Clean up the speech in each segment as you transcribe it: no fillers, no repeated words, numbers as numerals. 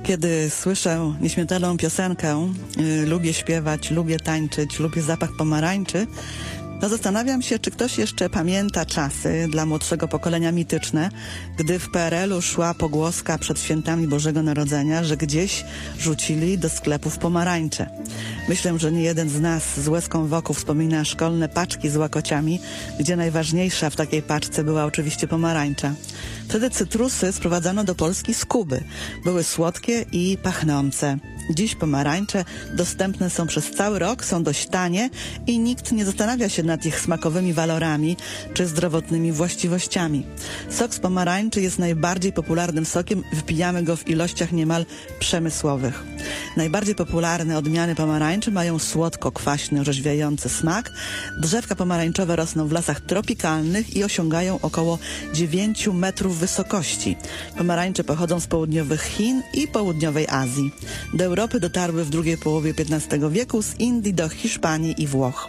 Kiedy słyszę nieśmiertelną piosenkę, lubię śpiewać, lubię tańczyć, lubię zapach pomarańczy, to zastanawiam się, czy ktoś jeszcze pamięta czasy dla młodszego pokolenia mityczne, gdy w PRL-u szła pogłoska przed świętami Bożego Narodzenia, że gdzieś rzucili do sklepów pomarańcze. Myślę, że nie jeden z nas z łezką wokół wspomina szkolne paczki z łakociami, gdzie najważniejsza w takiej paczce była oczywiście pomarańcza. Wtedy cytrusy sprowadzano do Polski z Kuby. Były słodkie i pachnące. Dziś pomarańcze dostępne są przez cały rok, są dość tanie i nikt nie zastanawia się nad ich smakowymi walorami czy zdrowotnymi właściwościami. Sok z pomarańczy jest najbardziej popularnym sokiem, wypijamy go w ilościach niemal przemysłowych. Najbardziej popularne odmiany pomarańczy mają słodko-kwaśny, orzeźwiający smak. Drzewka pomarańczowe rosną w lasach tropikalnych i osiągają około 9 metrów wysokości. Pomarańcze pochodzą z południowych Chin i południowej Azji. Do Europy dotarły w drugiej połowie XV wieku, z Indii do Hiszpanii i Włoch.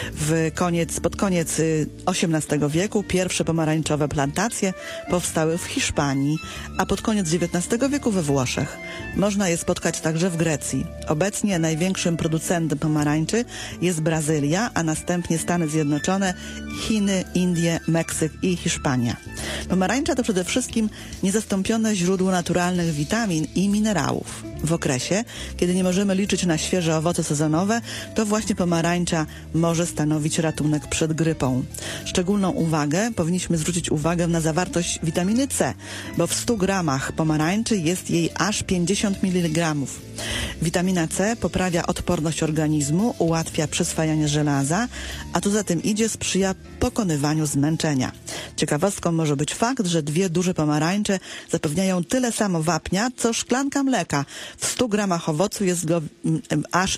Pod koniec XVIII wieku pierwsze pomarańczowe plantacje powstały w Hiszpanii, a pod koniec XIX wieku we Włoszech. Można je spotkać także w Grecji. Obecnie największym producentem pomarańczy jest Brazylia, a następnie Stany Zjednoczone, Chiny, Indie, Meksyk i Hiszpania. Pomarańcza to przede wszystkim niezastąpione źródło naturalnych witamin i minerałów. W okresie, kiedy nie możemy liczyć na świeże owoce sezonowe, to właśnie pomarańcza może stanowić ratunek przed grypą. Szczególną uwagę powinniśmy zwrócić uwagę na zawartość witaminy C, bo w 100 gramach pomarańczy jest jej aż 50 mg. Witamina C poprawia odporność organizmu, ułatwia przyswajanie żelaza, a co za tym idzie, sprzyja pokonywaniu zmęczenia. Ciekawostką może być fakt, że 2 duże pomarańcze zapewniają tyle samo wapnia, co szklanka mleka. W 100 gramach owocu jest go aż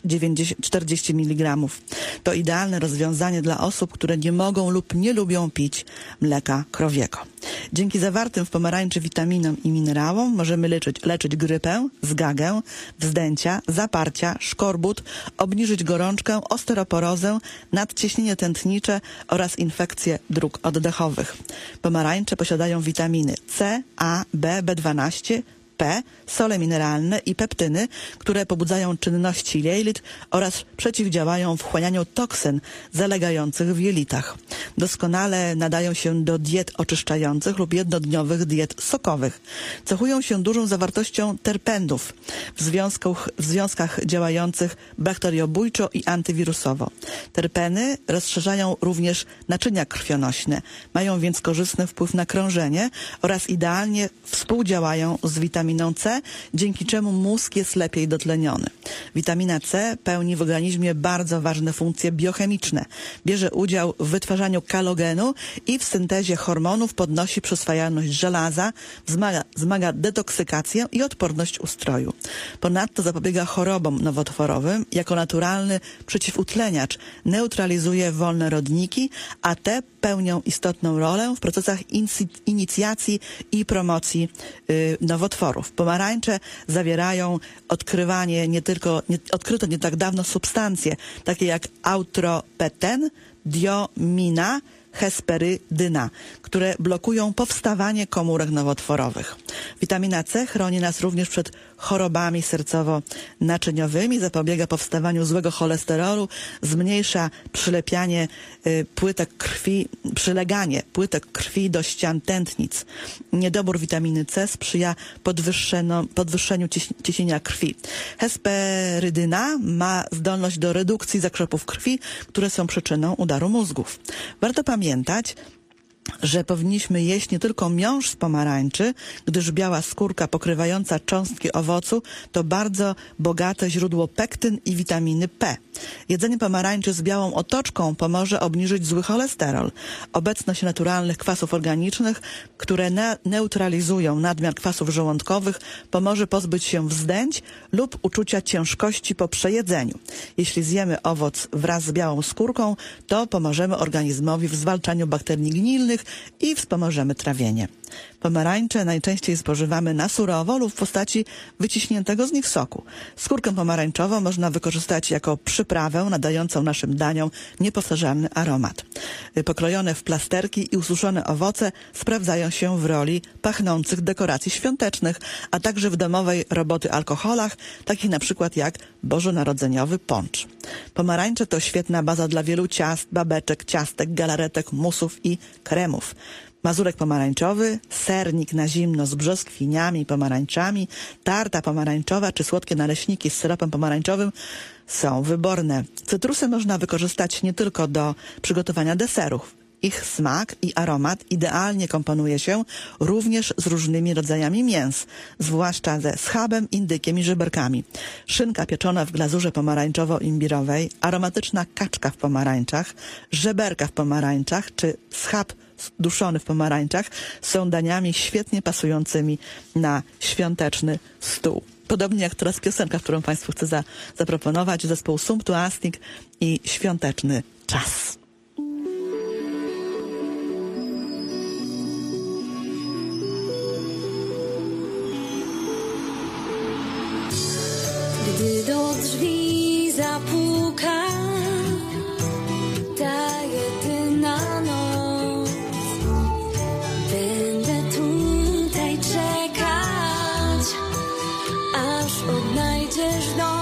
40 mg. To idealne rozwiązanie dla osób, które nie mogą lub nie lubią pić mleka krowiego. Dzięki zawartym w pomarańczy witaminom i minerałom możemy leczyć grypę, zgagę, wzdęcia, zaparcia, szkorbut, obniżyć gorączkę, osteoporozę, nadciśnienie tętnicze oraz infekcje dróg oddechowych. Pomarańcze posiadają witaminy C, A, B, B12, P, sole mineralne i peptyny, które pobudzają czynności jelit oraz przeciwdziałają wchłanianiu toksyn zalegających w jelitach. Doskonale nadają się do diet oczyszczających lub jednodniowych diet sokowych. Cechują się dużą zawartością terpenów w związkach działających bakteriobójczo i antywirusowo. Terpeny rozszerzają również naczynia krwionośne, mają więc korzystny wpływ na krążenie oraz idealnie współdziałają z witaminą C, dzięki czemu mózg jest lepiej dotleniony. Witamina C pełni w organizmie bardzo ważne funkcje biochemiczne. Bierze udział w wytwarzaniu kalogenu i w syntezie hormonów, podnosi przyswajalność żelaza, wzmaga detoksykację i odporność ustroju. Ponadto zapobiega chorobom nowotworowym. Jako naturalny przeciwutleniacz neutralizuje wolne rodniki, a te pełnią istotną rolę w procesach inicjacji i promocji nowotworów. Pomarańcze zawierają odkryto nie tak dawno substancje, takie jak autropeten, diomina, hesperydyna, które blokują powstawanie komórek nowotworowych. Witamina C chroni nas również przed chorobami sercowo-naczyniowymi, zapobiega powstawaniu złego cholesterolu, zmniejsza przyleganie płytek krwi do ścian tętnic. Niedobór witaminy C sprzyja podwyższeniu ciśnienia krwi. Hesperydyna ma zdolność do redukcji zakrzepów krwi, które są przyczyną udaru mózgów. Warto pamiętać, że powinniśmy jeść nie tylko miąższ z pomarańczy, gdyż biała skórka pokrywająca cząstki owocu to bardzo bogate źródło pektyn i witaminy P. Jedzenie pomarańczy z białą otoczką pomoże obniżyć zły cholesterol. Obecność naturalnych kwasów organicznych, które neutralizują nadmiar kwasów żołądkowych, pomoże pozbyć się wzdęć lub uczucia ciężkości po przejedzeniu. Jeśli zjemy owoc wraz z białą skórką, to pomożemy organizmowi w zwalczaniu bakterii gnilnych i wspomożemy trawienie. Pomarańcze najczęściej spożywamy na surowo lub w postaci wyciśniętego z nich soku. Skórkę pomarańczową można wykorzystać jako przyprawę nadającą naszym daniom niepowtarzalny aromat. Pokrojone w plasterki i ususzone owoce sprawdzają się w roli pachnących dekoracji świątecznych, a także w domowej roboty alkoholach, takich na przykład jak bożonarodzeniowy poncz. Pomarańcze to świetna baza dla wielu ciast, babeczek, ciastek, galaretek, musów i kremów. Mazurek pomarańczowy, sernik na zimno z brzoskwiniami i pomarańczami, tarta pomarańczowa czy słodkie naleśniki z syropem pomarańczowym są wyborne. Cytrusy można wykorzystać nie tylko do przygotowania deserów. Ich smak i aromat idealnie komponuje się również z różnymi rodzajami mięs, zwłaszcza ze schabem, indykiem i żeberkami. Szynka pieczona w glazurze pomarańczowo-imbirowej, aromatyczna kaczka w pomarańczach, żeberka w pomarańczach czy schab duszony w pomarańczach są daniami świetnie pasującymi na świąteczny stół. Podobnie jak teraz piosenka, którą Państwu chcę zaproponować, zespół Sumptuastic i Świąteczny czas. Gdy do drzwi zapuka ta jedyna noc, będę tutaj czekać, aż odnajdziesz dom.